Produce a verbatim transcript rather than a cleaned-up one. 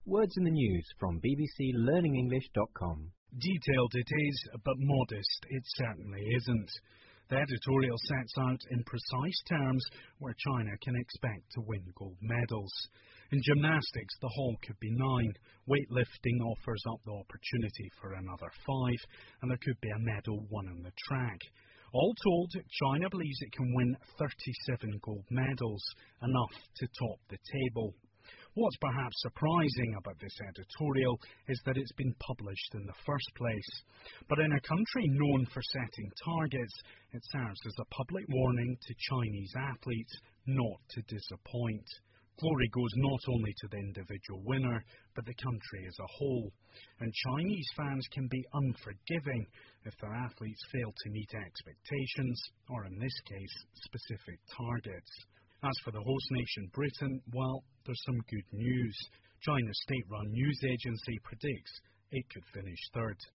Words in the news from b b c learning english dot com. Detailed it is, but modest it certainly isn't. The editorial sets out in precise terms where China can expect to win gold medals. In gymnastics, the haul could be nine. Weightlifting offers up the opportunity for another five, and there could be a medal won on the track. All told, China believes it can win thirty-seven gold medals, enough to top the table. What's perhaps surprising about this editorial is that it's been published in the first place. But in a country known for setting targets, it serves as a public warning to Chinese athletes not to disappoint. Glory goes not only to the individual winner, but the country as a whole. And Chinese fans can be unforgiving if their athletes fail to meet expectations, or in this case, specific targets. As for the host nation Britain, well, there's some good news. China's state-run news agency predicts it could finish third.